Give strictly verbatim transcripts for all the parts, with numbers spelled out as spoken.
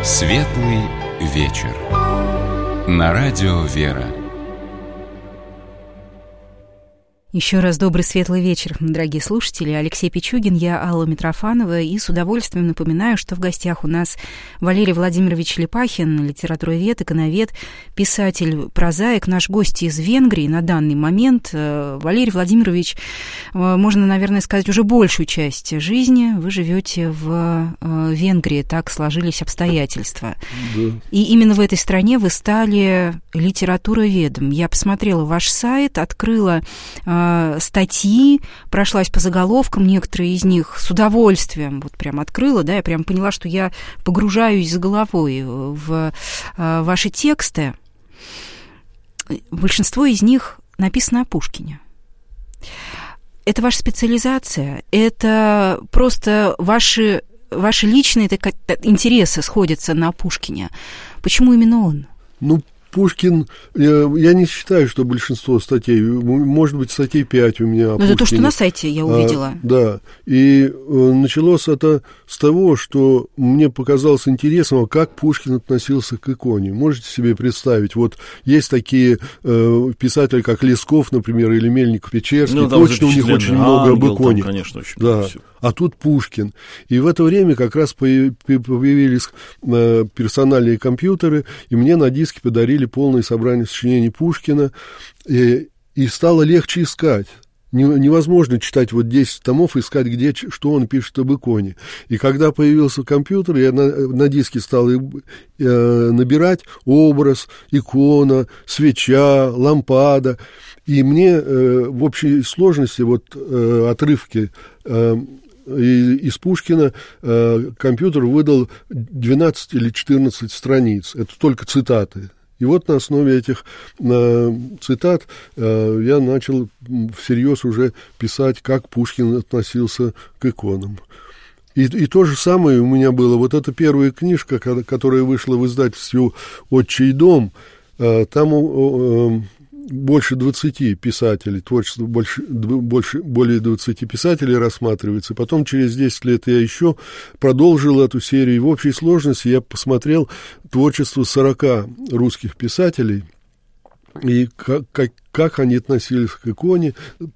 Светлый вечер. На радио «Вера». Еще раз добрый светлый вечер, дорогие слушатели. Алексей Пичугин, я Алла Митрофанова, и с удовольствием напоминаю, что в гостях у нас Валерий Владимирович Липахин, литературовед, иконовед, писатель, прозаик, наш гость из Венгрии на данный момент. Валерий Владимирович, можно, наверное, сказать, уже большую часть жизни вы живете в Венгрии, так сложились обстоятельства. Да. И именно в этой стране вы стали литературоведом. Я посмотрела ваш сайт, открыла статьи, прошлась по заголовкам, некоторые из них с удовольствием вот прям открыла, да, я прям поняла, что я погружаюсь с головой в ваши тексты. Большинство из них написано о Пушкине. Это ваша специализация, это просто ваши, ваши личные так, интересы сходятся на Пушкине. Почему именно он? Ну, Пушкин, я, я не считаю, что большинство статей, может быть, статей пять у меня о Но Пушкине. Это то, что на сайте я увидела. А, да, и э, началось это с того, что мне показалось интересным, как Пушкин относился к иконе. Можете себе представить, вот есть такие э, писатели, как Лесков, например, или Мельников-Печерский, ну, точно у них очень много об иконе. Там, конечно, очень да. Все. А тут Пушкин. И в это время как раз появились э, персональные компьютеры, и мне на диске подарили полное собрание сочинений Пушкина, и, и стало легче искать. Невозможно читать вот десять томов и искать, где, что он пишет об иконе. И когда появился компьютер, я на, на диске стал э, набирать образ, икона, свеча, лампада. И мне э, в общей сложности вот э, отрывки э, из Пушкина э, компьютер выдал двенадцать или четырнадцать страниц. Это только цитаты. И вот на основе этих э, цитат э, я начал всерьез уже писать, как Пушкин относился к иконам. И, и то же самое у меня было. Вот эта первая книжка, которая вышла в издательстве «Отчий дом», э, там э, больше двадцати писателей, творчество больше, больше, более двадцати писателей рассматривается. Потом через десять лет я еще продолжил эту серию. И в общей сложности я посмотрел творчество сорока русских писателей, и как, как, как они относились к иконе,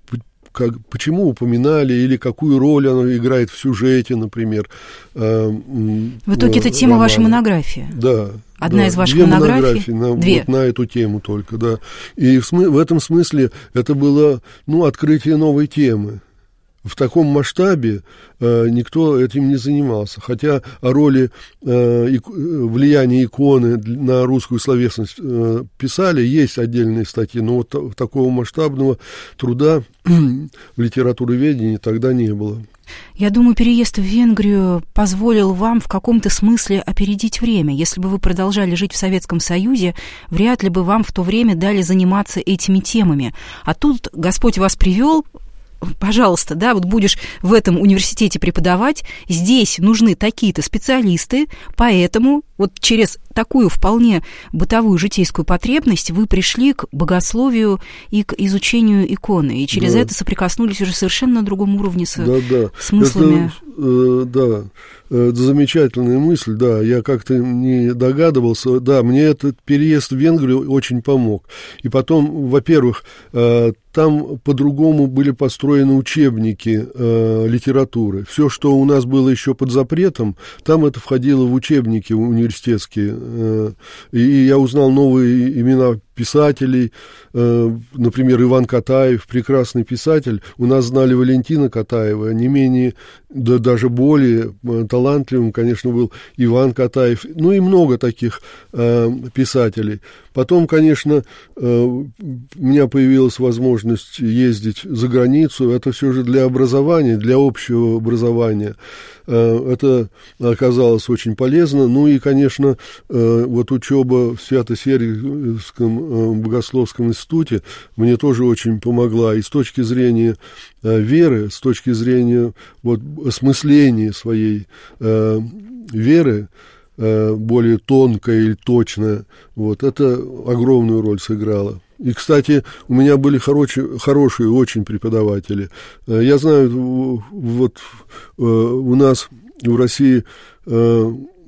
как, почему упоминали, или какую роль она играет в сюжете, например. В итоге это тема вашей монографии. Да. Одна да, из ваших две монографий? На, Две. Вот на эту тему только, да. И в, смы- в этом смысле это было, ну, открытие новой темы. В таком масштабе э, никто этим не занимался. Хотя о роли э, ик- влияния иконы на русскую словесность э, писали, есть отдельные статьи, но вот т- такого масштабного труда в литературоведении тогда не было. Я думаю, переезд в Венгрию позволил вам в каком-то смысле опередить время. Если бы вы продолжали жить в Советском Союзе, вряд ли бы вам в то время дали заниматься этими темами. А тут Господь вас привел. Пожалуйста, да, вот будешь в этом университете преподавать, здесь нужны такие-то специалисты, поэтому вот через такую вполне бытовую житейскую потребность вы пришли к богословию и к изучению иконы, и через да. это соприкоснулись уже совершенно на другом уровне с да, да. смыслами. Это, э, да, это замечательная мысль, да, я как-то не догадывался, да, мне этот переезд в Венгрию очень помог. И потом, во-первых, э, там по-другому были построены учебники э, литературы. Все, что у нас было еще под запретом, там это входило в учебники университетские. Э, и я узнал новые имена писателей, э, например, Иван Катаев, прекрасный писатель. У нас знали Валентина Катаева, не менее, да даже более талантливым, конечно, был Иван Катаев. Ну и много таких э, писателей. Потом, конечно, э, у меня появилась возможность ездить за границу. Это все же для образования, для общего образования. Э, это оказалось очень полезно. Ну и, конечно, э, вот учеба в Свято-Сергиевском богословском институте мне тоже очень помогла. И с точки зрения э, веры, с точки зрения вот, осмысления своей э, веры, более тонкая или точная, вот, это огромную роль сыграло. И, кстати, у меня были хорошие, хорошие очень преподаватели. Я знаю, вот у нас в России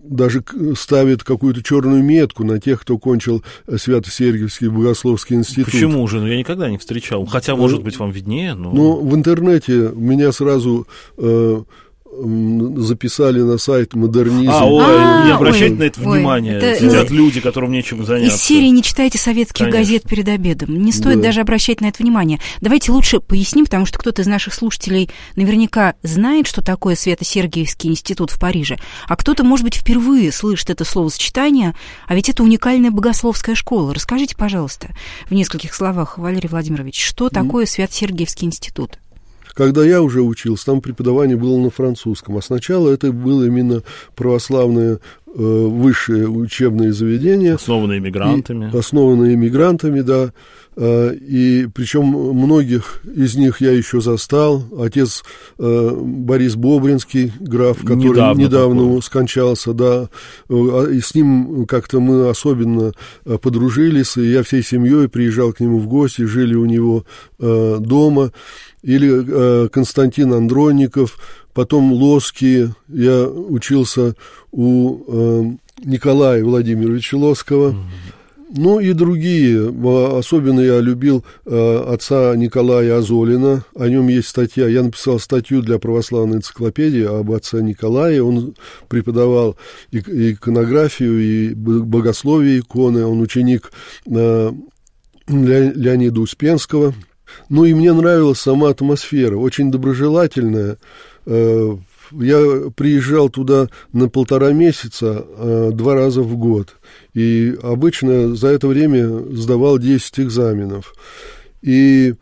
даже ставит какую-то черную метку на тех, кто кончил Свято-Сергиевский богословский институт. Почему же? Ну, я никогда не встречал. Хотя, может быть, вам виднее, но... Ну, в интернете меня сразу... Э, записали на сайт «Модернизм». А, ой, а, не обращайте ой, на это ой, внимание. это, Сидят это, люди, которым нечем заняться. Из серии «Не читайте советских Конечно. газет перед обедом». Не стоит Да. даже обращать на это внимание. Давайте лучше поясним, потому что кто-то из наших слушателей наверняка знает, что такое Свято-Сергиевский институт в Париже, а кто-то, может быть, впервые слышит это словосочетание, а ведь это уникальная богословская школа. Расскажите, пожалуйста, в нескольких словах, Валерий Владимирович, что такое Свято-Сергиевский институт? Когда я уже учился, там преподавание было на французском, а сначала это было именно православное э, высшее учебное заведение. Основанное иммигрантами. И, основанное иммигрантами, да. Э, и причем многих из них я еще застал. Отец э, Борис Бобринский, граф, который недавно, недавно скончался, да. И с ним как-то мы особенно подружились, и я всей семьей приезжал к нему в гости, жили у него э, дома. Или э, Константин Андронников, потом Лоский. Я учился у э, Николая Владимировича Лоского. Mm-hmm. Ну и другие. Особенно я любил э, отца Николая Азолина. О нем есть статья. Я написал статью для православной энциклопедии об отце Николае. Он преподавал иконографию и богословие иконы. Он ученик э, Леонида Успенского. Ну, и мне нравилась сама атмосфера, очень доброжелательная. Я приезжал туда на полтора месяца, два раза в год. И обычно за это время сдавал десять экзаменов. И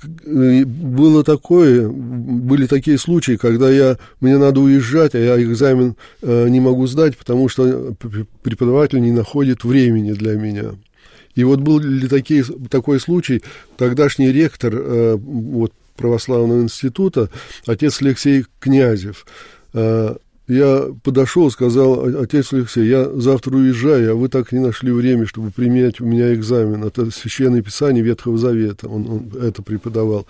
было такое, были такие случаи, когда я, мне надо уезжать, а я экзамен не могу сдать, потому что преподаватель не находит времени для меня. И вот был ли такие, такой случай, тогдашний ректор э, вот, православного института, отец Алексей Князев, э, я подошел и сказал: отец Алексей, я завтра уезжаю, а вы так не нашли время, чтобы принять у меня экзамен. Это Священное Писание Ветхого Завета, он, он это преподавал.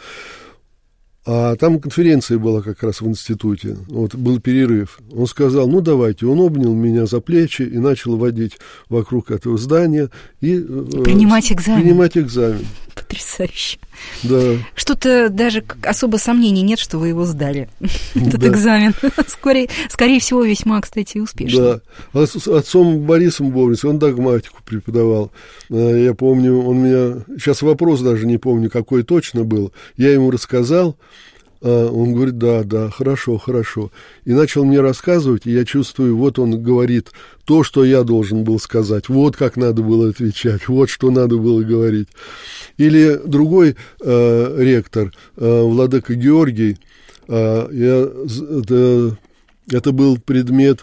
А там конференция была как раз в институте, вот был перерыв. Он сказал: ну давайте, он обнял меня за плечи и начал водить вокруг этого здания и принимать экзамен. Принимать экзамен. Потрясающе. Да. Что-то даже особо сомнений нет, что вы его сдали, этот да. экзамен. Скорее, скорее всего, весьма, кстати, успешно. Да. С отцом Борисом Бобринским он догматику преподавал. Я помню, он меня... Сейчас вопрос даже не помню, какой точно был. Я ему рассказал. Он говорит: да, да, хорошо, хорошо. И начал мне рассказывать, и я чувствую, вот он говорит то, что я должен был сказать, вот как надо было отвечать, вот что надо было говорить. Или другой э, ректор, э, владыка Георгий, э, я, это, это был предмет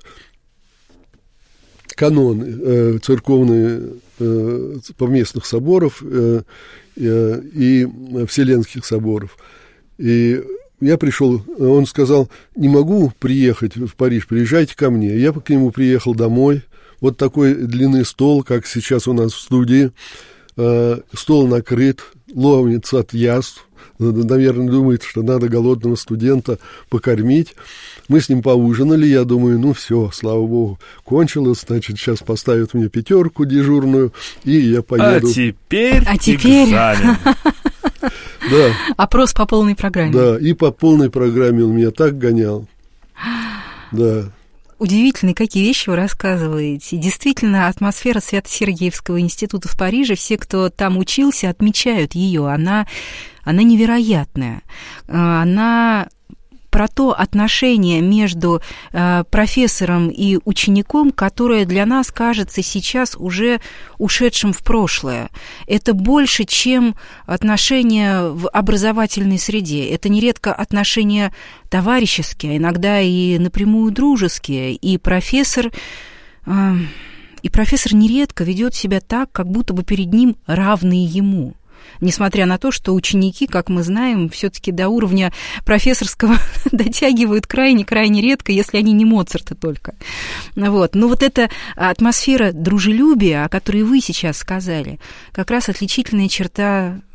канон э, церковных э, поместных соборов э, э, и вселенских соборов. И я пришел, он сказал: не могу приехать в Париж, приезжайте ко мне. Я к нему приехал домой. Вот такой длинный стол, как сейчас у нас в студии. Стол накрыт, ломится от яств. Наверное, думает, что надо голодного студента покормить. Мы с ним поужинали, я думаю, ну все, слава богу, кончилось, значит, сейчас поставят мне пятерку дежурную, и я поеду. А теперь а теперь... экзамен. Да. Опрос по полной программе. Да, и по полной программе он меня так гонял. Да. Удивительно, какие вещи вы рассказываете. Действительно, атмосфера Свято-Сергиевского института в Париже, все, кто там учился, отмечают ее. Она, она невероятная. Она про то отношение между э, профессором и учеником, которое для нас кажется сейчас уже ушедшим в прошлое. Это больше, чем отношения в образовательной среде. Это нередко отношения товарищеские, иногда и напрямую дружеские. И профессор... Э, и профессор нередко ведет себя так, как будто бы перед ним равные ему. Несмотря на то, что ученики, как мы знаем, все-таки до уровня профессорского дотягивают крайне-крайне редко, если они не Моцарты только. Вот. Но вот эта атмосфера дружелюбия, о которой вы сейчас сказали, как раз отличительная черта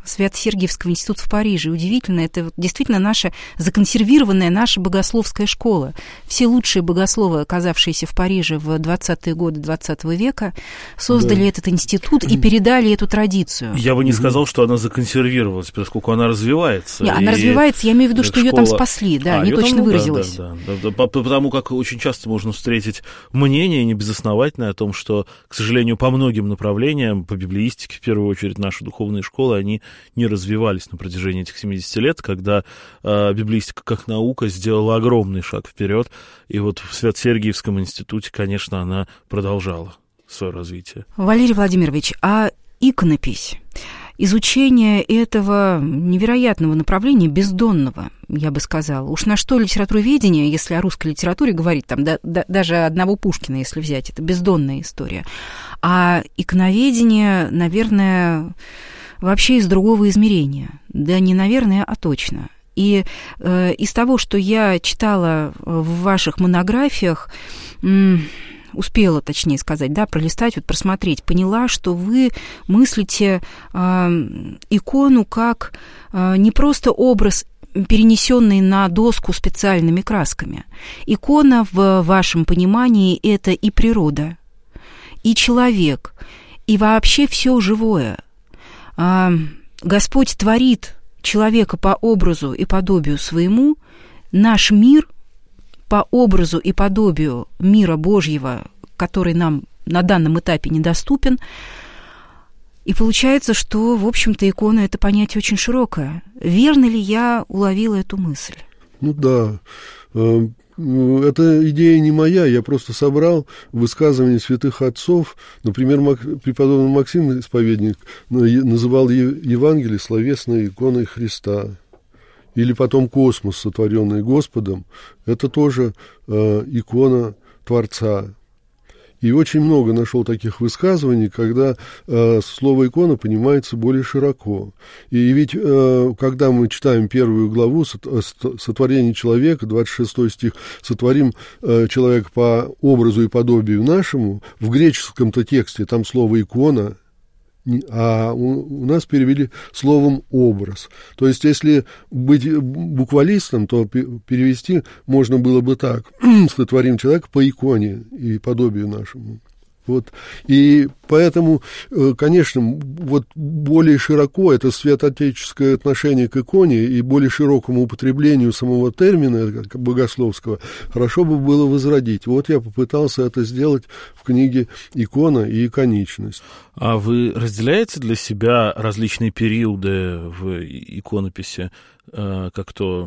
Свято-Сергиевского института в Париже. Удивительно, это действительно наша законсервированная наша богословская школа. Все лучшие богословы, оказавшиеся в Париже в двадцатые годы двадцатого века, создали да. этот институт и передали эту традицию. Я бы не сказал, что она законсервировалась, поскольку она развивается. Нет, она развивается, я имею в виду, что школа... ее там спасли, да, а, не точно там, выразилась. Да, да, да, да, потому как очень часто можно встретить мнение небезосновательное о том, что, к сожалению, по многим направлениям, по библеистике, в первую очередь, наши духовные школы, они не развивались на протяжении этих семидесяти лет, когда э, библеистика как наука сделала огромный шаг вперед, и вот в Свято-Сергиевском институте, конечно, она продолжала свое развитие. Валерий Владимирович, а иконопись, изучение этого невероятного направления, бездонного, я бы сказала, уж на что литературоведение, если о русской литературе говорить, там да, да, даже одного Пушкина, если взять, это бездонная история, а иконоведение, наверное, вообще из другого измерения. Да не наверное, а точно. И э, из того, что я читала в ваших монографиях, м- успела, точнее сказать, да, пролистать, вот просмотреть, поняла, что вы мыслите э, икону как э, не просто образ, перенесенный на доску специальными красками. Икона в вашем понимании – это и природа, и человек, и вообще все живое. Господь творит человека по образу и подобию своему, наш мир по образу и подобию мира Божьего, который нам на данном этапе недоступен. И получается, что, в общем-то, икона – это понятие очень широкое. Верно ли я уловила эту мысль? Ну да. Эта идея не моя, я просто собрал высказывания святых отцов. Например, преподобный Максим Исповедник называл Евангелие словесной иконой Христа. Или потом космос, сотворенный Господом, это тоже э, икона Творца. И очень много нашел таких высказываний, когда э, слово «икона» понимается более широко. И ведь, э, когда мы читаем первую главу «Сотворение человека», двадцать шестой стих, «Сотворим э, человека по образу и подобию нашему», в греческом-то тексте там слово «икона», а у, у нас перевели словом «образ». То есть, если быть буквалистом, то перевести можно было бы так: «Сотворим человека по иконе и подобию нашему». Вот. И поэтому, конечно, вот более широко это святоотеческое отношение к иконе и более широкому употреблению самого термина богословского хорошо бы было возродить. Вот я попытался это сделать в книге «Икона и иконичность». А вы разделяете для себя различные периоды в иконописи, как то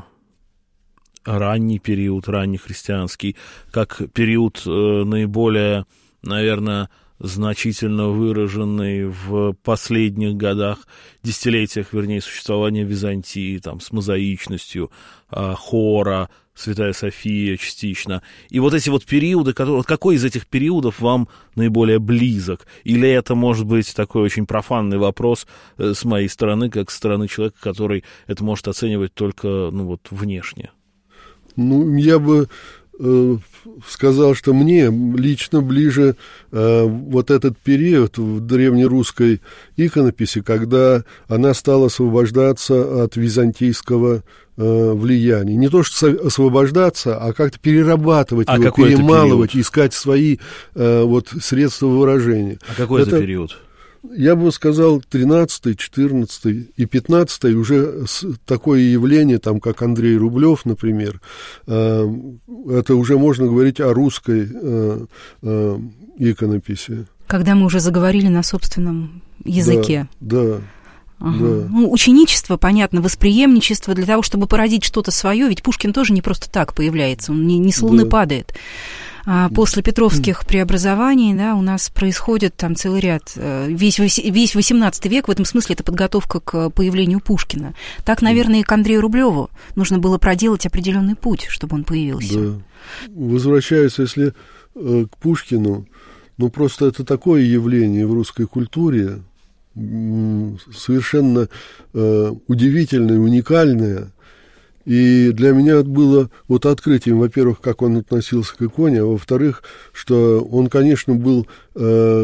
ранний период, раннехристианский, как период наиболее, наверное, значительно выраженный в последних годах, десятилетиях, вернее, существования Византии, там, с мозаичностью, хора, Святая София частично. И вот эти вот периоды, которые, какой из этих периодов вам наиболее близок? Или это может быть такой очень профанный вопрос с моей стороны, как со стороны человека, который это может оценивать только, ну, вот, внешне? Ну, я бы э, сказал, что мне лично ближе э, вот этот период в древнерусской иконописи, когда она стала освобождаться от византийского э, влияния. Не то, что освобождаться, а как-то перерабатывать а его, перемалывать, искать свои э, вот, средства выражения. А какой это, это период? Я бы сказал, тринадцатый, четырнадцатый и пятнадцатый уже такое явление, там, как Андрей Рублев, например, э, это уже можно говорить о русской э, э, иконописи. Когда мы уже заговорили на собственном языке. Да, да. Ага. Да. Ну, ученичество, понятно, восприемничество для того, чтобы породить что-то свое, ведь Пушкин тоже не просто так появляется, он не, не с луны да. падает. А после петровских преобразований, да, у нас происходит там целый ряд, весь, весь восемнадцатый век, в этом смысле это подготовка к появлению Пушкина. Так, наверное, и к Андрею Рублеву нужно было проделать определенный путь, чтобы он появился. Да. Возвращаясь, если э, к Пушкину, ну, просто это такое явление в русской культуре, м- совершенно э, удивительное, уникальное. И для меня это было вот открытием, во-первых, как он относился к иконе, а во-вторых, что он, конечно, был э,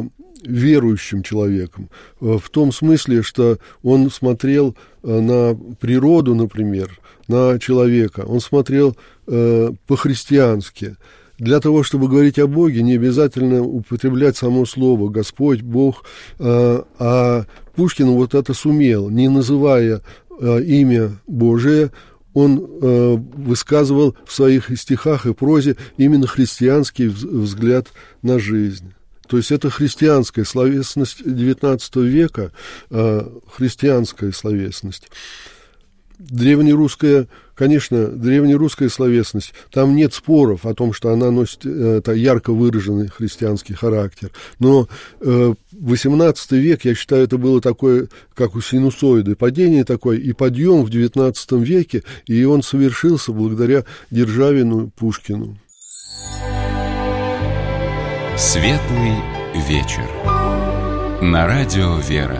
верующим человеком, в том смысле, что он смотрел на природу, например, на человека, он смотрел э, по-христиански. Для того, чтобы говорить о Боге, не обязательно употреблять само слово «Господь», «Бог», э, а Пушкин вот это сумел, не называя э, имя Божие, он э, высказывал в своих стихах и прозе именно христианский взгляд на жизнь. То есть это христианская словесность девятнадцатого века, э, христианская словесность. Древнерусская, конечно, древнерусская словесность, там нет споров о том, что она носит э, ярко выраженный христианский характер. Но э, восемнадцатый век, я считаю, это было такое, как у синусоиды, падение такое и подъем в девятнадцатом веке, и он совершился благодаря Державину, Пушкину. Светлый вечер. На радио «Вера».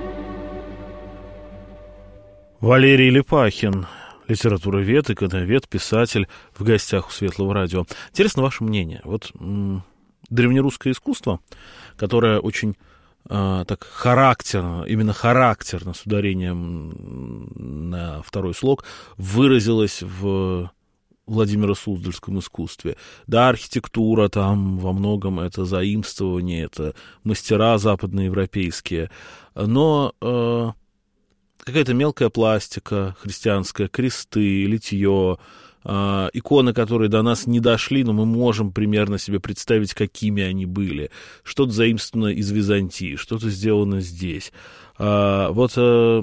Валерий Липахин, литературовед, иконовед, писатель, в гостях у Светлого радио. Интересно ваше мнение. Вот м- древнерусское искусство, которое очень э, так характерно, именно характерно, с ударением на второй слог, выразилось в Владимиро-Суздальском искусстве. Да, архитектура там во многом это заимствование, это мастера западноевропейские, но э, какая-то мелкая пластика христианская, кресты, литье, э, иконы, которые до нас не дошли, но мы можем примерно себе представить, какими они были. Что-то заимствовано из Византии, что-то сделано здесь. Э, вот э,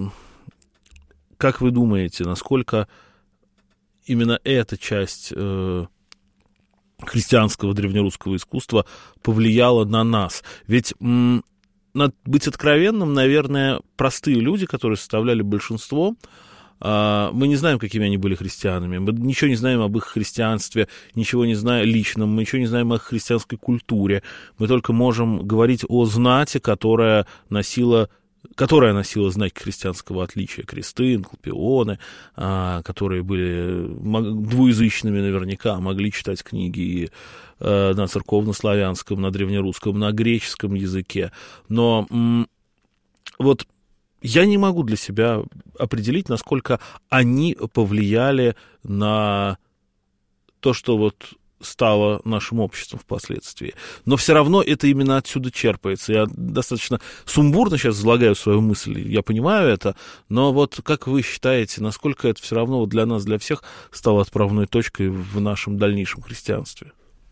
как вы думаете, насколько именно эта часть э, христианского древнерусского искусства повлияла на нас? Ведь, м, надо быть откровенным, наверное, простые люди, которые составляли большинство, э, мы не знаем, какими они были христианами, мы ничего не знаем об их христианстве, ничего не знаем о личном, мы ничего не знаем о их христианской культуре, мы только можем говорить о знати, которая носила которая носила знаки христианского отличия, кресты, инкулпионы, а, которые были двуязычными наверняка, могли читать книги и а, на церковнославянском, на древнерусском, на греческом языке. Но м- вот я не могу для себя определить, насколько они повлияли на то, что вот стало нашим обществом впоследствии. Но все равно это именно отсюда черпается. Я достаточно сумбурно сейчас излагаю свою мысль, я понимаю это, но вот как вы считаете, насколько это все равно для нас, для всех стало отправной точкой в нашем дальнейшем христианстве?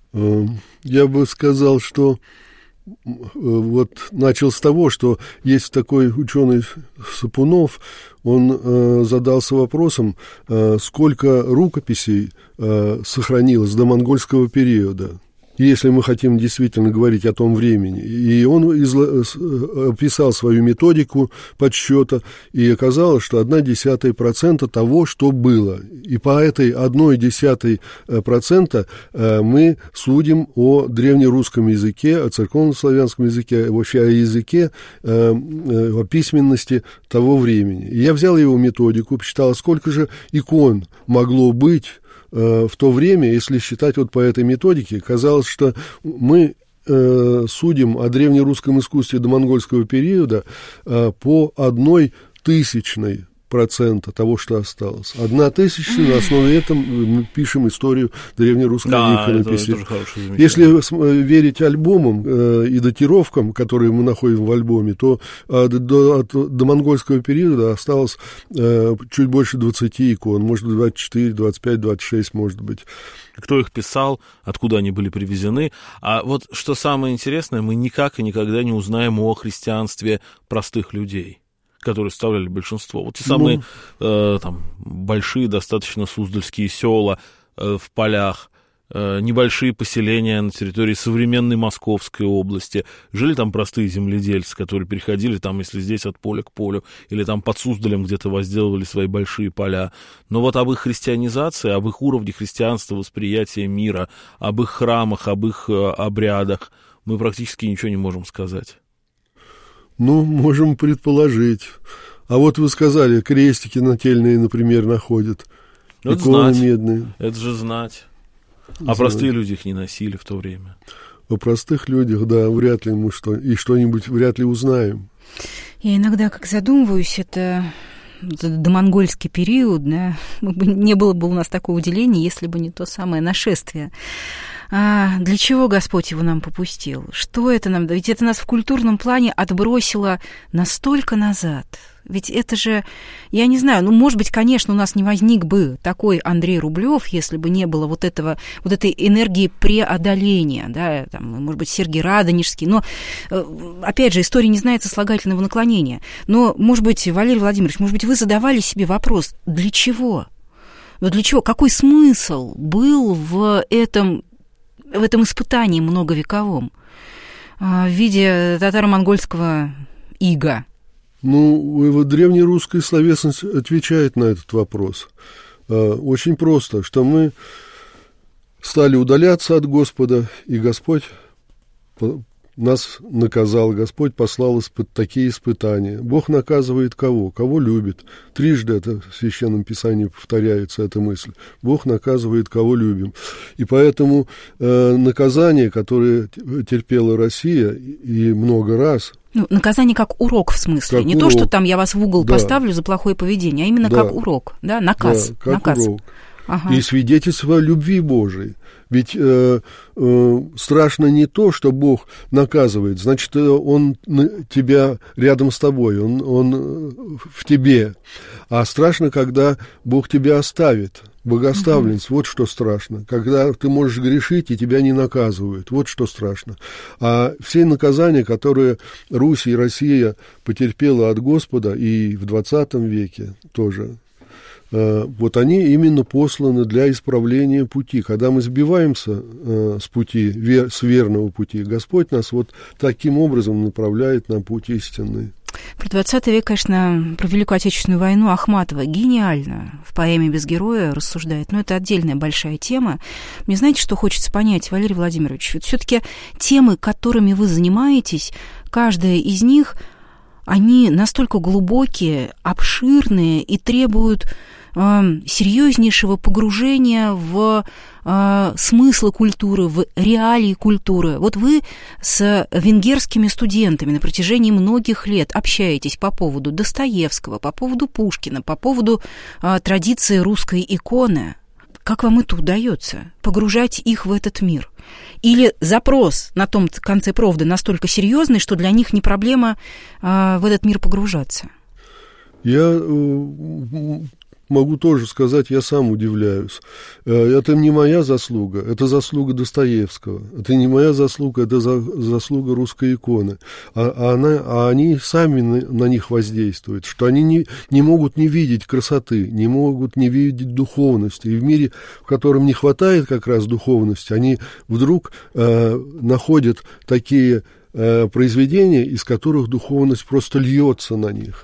Я бы сказал, что вот начал с того, что есть такой ученый Сапунов, он э, задался вопросом, э, сколько рукописей э, сохранилось до монгольского периода, если мы хотим действительно говорить о том времени. И он изла- описал свою методику подсчета, и оказалось, что одна десятая процента того, что было. И по этой одной десятой процента мы судим о древнерусском языке, о церковнославянском языке, вообще о языке, о письменности того времени. И я взял его методику, посчитал, сколько же икон могло быть в то время, если считать вот по этой методике. Казалось, что мы э, судим о древнерусском искусстве до монгольского периода э, по одной тысячной процента того, что осталось. Одна тысячная, на основе этого мы пишем историю древнерусской да, иконописи. Если верить альбомам э, и датировкам, которые мы находим в альбоме, то э, до, от, до монгольского периода осталось э, чуть больше двадцати икон, может быть, двадцать четыре, двадцать пять, двадцать шесть, может быть. Кто их писал, откуда они были привезены. А вот что самое интересное, мы никак и никогда не узнаем о христианстве простых людей, которые составляли большинство. Вот те самые ну... э, там, большие достаточно суздальские села э, в полях, э, небольшие поселения на территории современной Московской области. Жили там простые земледельцы, которые переходили там, если здесь от поля к полю, или там под Суздалем где-то возделывали свои большие поля. Но вот об их христианизации, об их уровне христианства, восприятия мира, об их храмах, об их э, обрядах мы практически ничего не можем сказать. Ну, можем предположить. А вот вы сказали, крестики нательные, например, находят. Это иконы знать. Медные. Это же знать. А знать. простые люди их не носили в то время. о простых людях, да, вряд ли мы что, и что-нибудь вряд ли узнаем. Я иногда, как задумываюсь, это домонгольский период, да, не было бы у нас такого деления, если бы не то самое нашествие. А для чего Господь его нам попустил? Что это нам? Ведь это нас в культурном плане отбросило настолько назад. Ведь это же, я не знаю, ну, может быть, конечно, у нас не возник бы такой Андрей Рублев, если бы не было вот этого, вот этой энергии преодоления, да, там, может быть, Сергий Радонежский, но, опять же, история не знает сослагательного наклонения. Но, может быть, Валерий Владимирович, может быть, вы задавали себе вопрос, для чего? Ну, для чего? Какой смысл был в этом, в этом испытании многовековом в виде татаро-монгольского ига? Ну, древнерусская словесность отвечает на этот вопрос. Очень просто, что мы стали удаляться от Господа, и Господь нас наказал, Господь послал испы- такие испытания. Бог наказывает кого? Кого любит. Трижды это в Священном Писании повторяется эта мысль. Бог наказывает, кого любим. И поэтому э, наказание, которое терпела Россия, и много раз... Ну, наказание как урок, в смысле. Как не урок. То, что там я вас в угол да. поставлю за плохое поведение, а именно да. как урок, да, наказ. Да, как наказ. урок. Ага. И свидетельство любви Божией. Ведь э, э, страшно не то, что Бог наказывает, значит, Он тебя рядом с тобой, Он, он в тебе. А страшно, когда Бог тебя оставит. Богоставленность, угу. Вот что страшно. Когда ты можешь грешить, и тебя не наказывают. Вот что страшно. А все наказания, которые Русь и Россия потерпела от Господа, и в двадцатом веке тоже, вот они именно посланы для исправления пути. Когда мы сбиваемся э, с пути, вер, с верного пути, Господь нас вот таким образом направляет на путь истинный. Про двадцатый век, конечно, про Великую Отечественную войну Ахматова гениально в поэме «Без героя» рассуждает, но это отдельная большая тема. Мне знаете, что хочется понять, Валерий Владимирович? Вот все-таки темы, которыми вы занимаетесь, каждая из них, они настолько глубокие, обширные и требуют серьезнейшего погружения в э, смыслы культуры, в реалии культуры. Вот вы с венгерскими студентами на протяжении многих лет общаетесь по поводу Достоевского, по поводу Пушкина, по поводу э, традиции русской иконы. Как вам это удается? Погружать их в этот мир? Или запрос на том конце провода настолько серьезный, что для них не проблема э, в этот мир погружаться? Я... Могу тоже сказать, я сам удивляюсь. Это не моя заслуга, это заслуга Достоевского. Это не моя заслуга, это за, заслуга русской иконы. А, а, она, а они сами на, на них воздействуют, что они не, не могут не видеть красоты, не могут не видеть духовности. И в мире, в котором не хватает как раз духовности, они вдруг э, находят такие э, произведения, из которых духовность просто льется на них.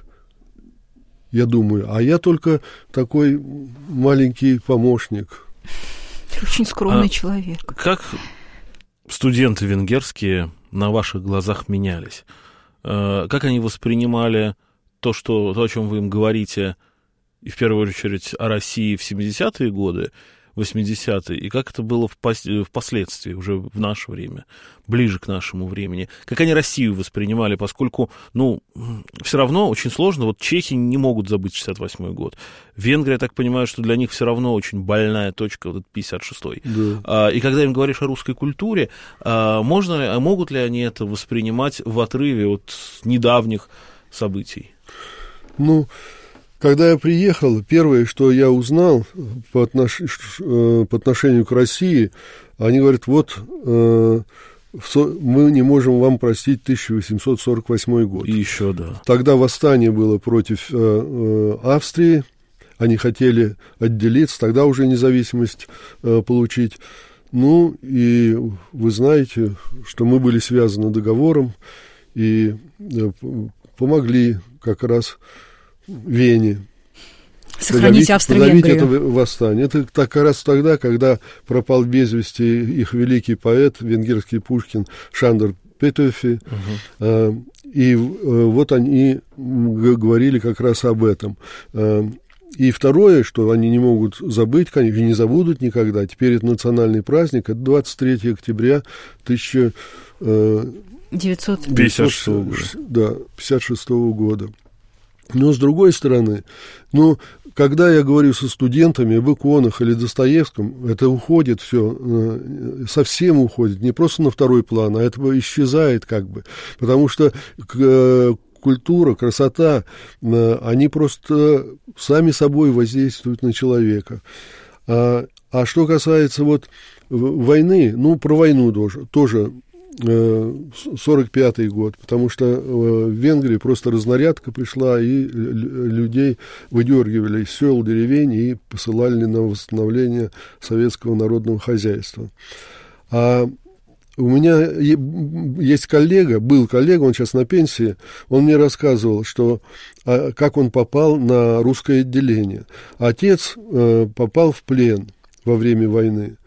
Я думаю, а я только такой маленький помощник. Очень скромный а человек. Как студенты венгерские на ваших глазах менялись? Как они воспринимали то, что, то, о чем вы им говорите, и в первую очередь о России в семидесятые годы, восьмидесятые, и как это было впоследствии, уже в наше время, ближе к нашему времени? Как они Россию воспринимали, поскольку, ну, все равно очень сложно, вот чехи не могут забыть шестьдесят восьмой год. Венгрия, я так понимаю, что для них все равно очень больная точка, вот этот пятьдесят шестой. Да. А, и когда им говоришь о русской культуре, а, можно ли, а могут ли они это воспринимать в отрыве от недавних событий? Ну... Когда я приехал, первое, что я узнал по, отнош... по отношению к России, они говорят, вот э, мы не можем вам простить тысяча восемьсот сорок восьмой год. И еще, да. Тогда восстание было против э, э, Австрии, они хотели отделиться, тогда уже независимость э, получить. Ну, и вы знаете, что мы были связаны договором и э, помогли как раз Вене сохранить Австро-Венгрию. Подавить это восстание. Это как раз тогда, когда пропал без вести их великий поэт, венгерский Пушкин, Шандор Петөфи. Uh-huh. И вот они говорили как раз об этом. И второе, что они не могут забыть, конечно, и не забудут никогда, теперь это национальный праздник, это двадцать третьего октября тысяча девятьсот пятьдесят шестого года. Но, с другой стороны, ну, когда я говорю со студентами в иконах или Достоевском, это уходит все, совсем уходит, не просто на второй план, а это исчезает как бы, потому что культура, красота, они просто сами собой воздействуют на человека. А, а что касается вот войны, ну, про войну тоже, тоже сорок пятый год, потому что в Венгрии просто разнарядка пришла, и людей выдергивали из сел, деревень и посылали на восстановление советского народного хозяйства. А у меня есть коллега, был коллега, он сейчас на пенсии, он мне рассказывал, что, как он попал на русское отделение. Отец попал в плен во время войны.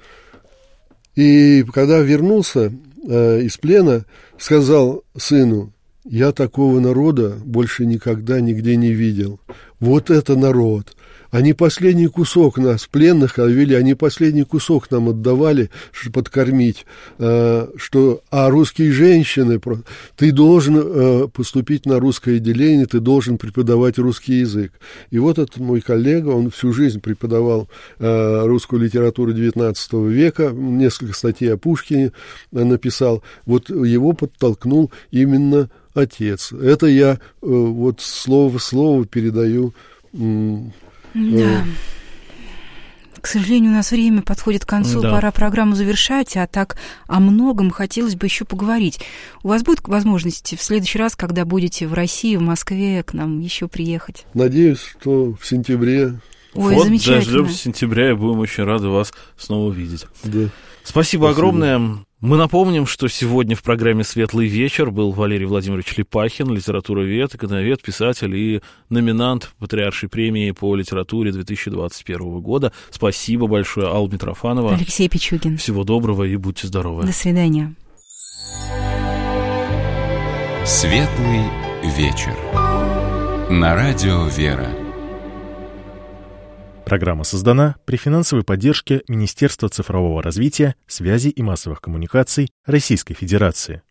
И когда вернулся из плена, сказал сыну: я такого народа больше никогда нигде не видел. Вот это народ! Они последний кусок нас, пленных вели, они последний кусок нам отдавали, чтобы подкормить. Что, а русские женщины, ты должен поступить на русское отделение, ты должен преподавать русский язык. И вот этот мой коллега, он всю жизнь преподавал русскую литературу девятнадцатого века, несколько статей о Пушкине написал. Вот его подтолкнул именно отец. Это я вот слово в слово передаю. Да. К сожалению, у нас время подходит к концу, да. Пора программу завершать, а так о многом хотелось бы еще поговорить. У вас будет возможность в следующий раз, когда будете в России, в Москве, к нам еще приехать? Надеюсь, что в сентябре. Ой, вот, замечательно. Дождемся сентября, и будем очень рады вас снова видеть. Да. Спасибо, Спасибо огромное. Мы напомним, что сегодня в программе «Светлый вечер» был Валерий Владимирович Липахин, литературовед, иконовед, писатель и номинант Патриаршей премии по литературе две тысячи двадцать первого года. Спасибо большое, Алла Митрофанова. Алексей Пичугин. Всего доброго и будьте здоровы. До свидания. «Светлый вечер» на радио «Вера». Программа создана при финансовой поддержке Министерства цифрового развития, связи и массовых коммуникаций Российской Федерации.